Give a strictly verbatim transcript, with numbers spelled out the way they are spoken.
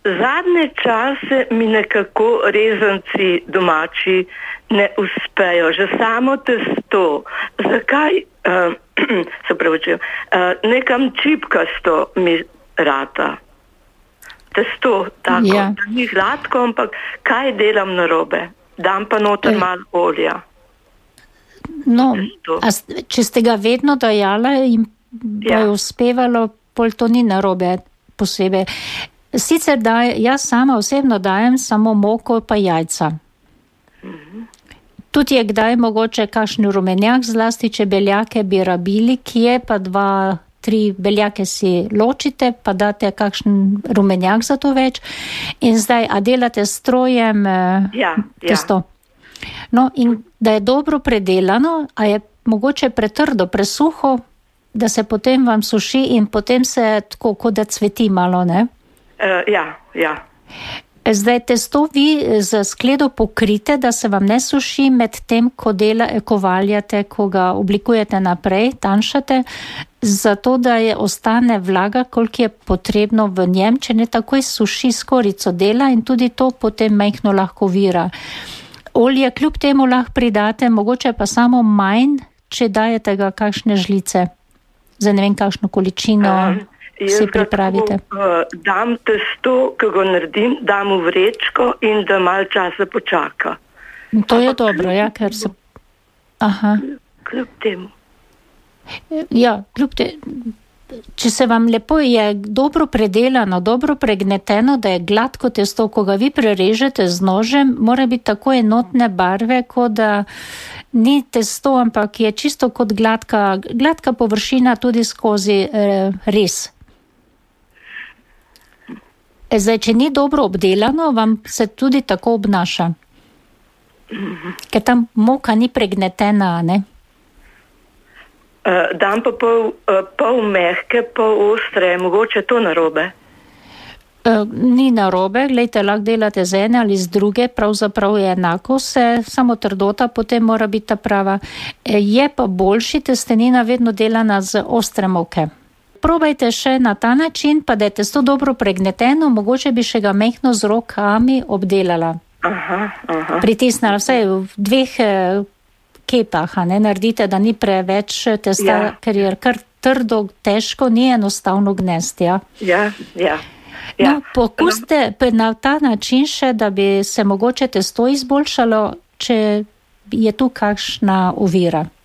zadnje čase mi nekako rezanci domači ne uspejo. Že samo testo. Zakaj, uh, se pravičujem, uh, nekam čipkasto mi rata. Testo, tako, ja. Da ni gladko, ampak kaj delam narobe? Dam pa noter e. malo olja. No, a, če ste ga vedno dajala in bo ja. uspevalo, pol to ni narobe posebej. Sicer daj, jaz sama osebno dajem samo moko pa jajca. Mm-hmm. Tudi je kdaj mogoče kakšen rumenjak, zlasti če beljake bi rabili, kje pa dva, tri beljake si ločite, pa date kakšen rumenjak za to več. In zdaj, a delate s strojem ja, testo? Ja. No, in da je dobro predelano, a je mogoče pretrdo, presuho, da se potem vam suši in potem se tako, kot da cveti malo, ne? Uh, ja, ja. Zdaj testo vi z skledo pokrite, da se vam ne suši med tem, ko, dela, ko valjate, ko ga oblikujete naprej, tanjšate, zato da je ostane vlaga, koliko je potrebno v njem, če ne takoj suši skorico dela in tudi to potem majhno lahko vira. Olje kljub temu lahko pridate, mogoče pa samo manj, če dajete ga kakšne žlice. Za ne vem kakšno količino um, si pripravite. Tako, uh, dam testo, ko ga naredim, dam v vrečko in da malo časa počaka. To je dobro, ja, ker se... Aha. Kljub temu. Ja, kljub temu. Če se vam lepo je dobro predelano, dobro pregneteno, da je gladko testo, ko ga vi prerežete z nožem, mora biti tako enotne barve, kot da ni testo, ampak je čisto kot gladka, gladka površina tudi skozi eh, res. Zdaj, če ni dobro obdelano, vam se tudi tako obnaša. Ker tam moka ni pregnetena, ne? Uh, dam pa pol, uh, pol mehke, pol ostre, mogoče to narobe? Uh, ni narobe, glejte, lahko delate z ene ali z druge, pravzaprav je enako, se, samo trdota potem mora biti ta prava. E, je pa boljši testenina vedno delana z ostre moke. Probajte še na ta način, pa da je testo dobro pregneteno, mogoče bi še ga mehno z rokami obdelala. Aha, aha. Pritisnala vse v dveh kepah, ne naredite, da ni preveč testa, ja. Ker je kar trdo, težko, ni enostavno gnesti. Ja, ja. ja. No, pokuste no. na ta način še, da bi se mogoče testo izboljšalo, če je tu kakšna ovira.